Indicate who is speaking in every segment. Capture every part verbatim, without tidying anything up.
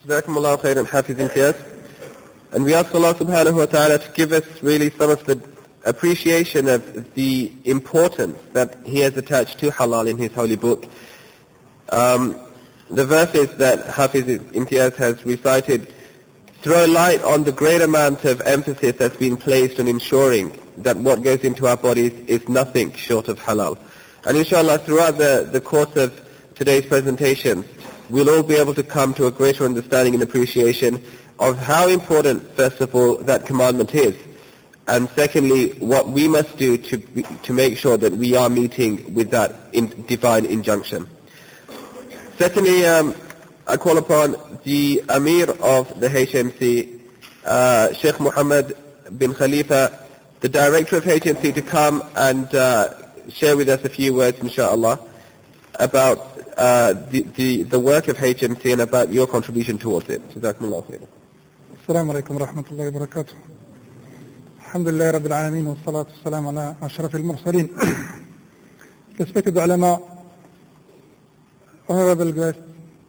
Speaker 1: Jazakumullahu khairan, Hafiz Imtiaz. And we ask Allah subhanahu wa ta'ala to give us really some of the appreciation of the importance that He has attached to halal in His holy book. Um, the verses that Hafiz Imtiaz has recited throw light on the great amount of emphasis that's been placed on ensuring that what goes into our bodies is nothing short of halal. And inshallah, throughout the, the course of today's presentation, we'll all be able to come to a greater understanding and appreciation of how important, first of all, that commandment is, and secondly, what we must do to to make sure that we are meeting with that in divine injunction. Secondly, um, I call upon the Amir of the H M C, uh, Sheikh Muhammad bin Khalifa, the Director of H M C, to come and uh, share with us a few words, inshallah, about uh, the, the, the work of H M C and about your contribution towards it. Jazakumullahu khairan.
Speaker 2: Assalamu alaikum wa rahmatullahi wa barakatuh. Alhamdulillah Rabbil Alameen wa salatu wa salam ala ashraf al-mursaleen. Respected ulama, honorable guests,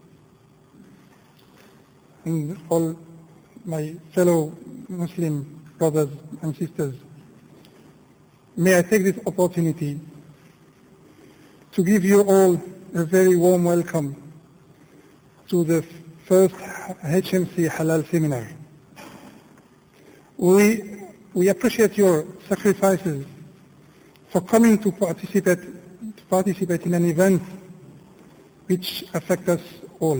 Speaker 2: and all my fellow Muslim brothers and sisters, may I take this opportunity to give you all a very warm welcome to the first H M C Halal Seminar. We, we appreciate your sacrifices for coming to participate, to participate in an event which affects us all.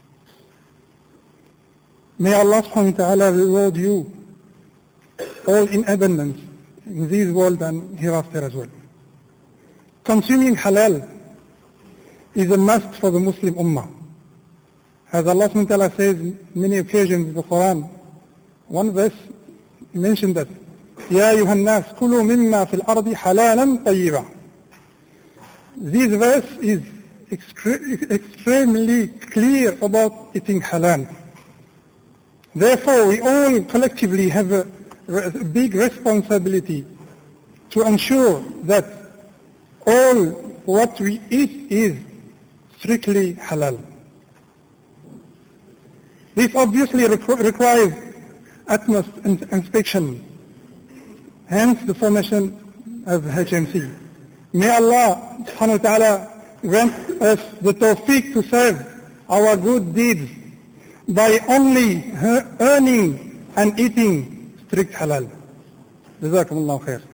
Speaker 2: May Allah subhanahu wa ta'ala reward you all in abundance in this world and hereafter as well. Consuming halal is a must for the Muslim Ummah. As Allah subhanahu wa ta'ala says in many occasions in the Quran, one verse mentioned that, Ya ayyuhan nas, kulu mimma fil ardi halalan tayyiba. This verse is extre- extremely clear about eating halal. Therefore, we all collectively have a, a big responsibility to ensure that all what we eat is strictly halal. This obviously requ- requires utmost in- inspection, hence the formation of H M C. May Allah subhanahu wa ta'ala grant us the tawfiq to serve our good deeds by only earning and eating strict halal. Jazakumullahu khair.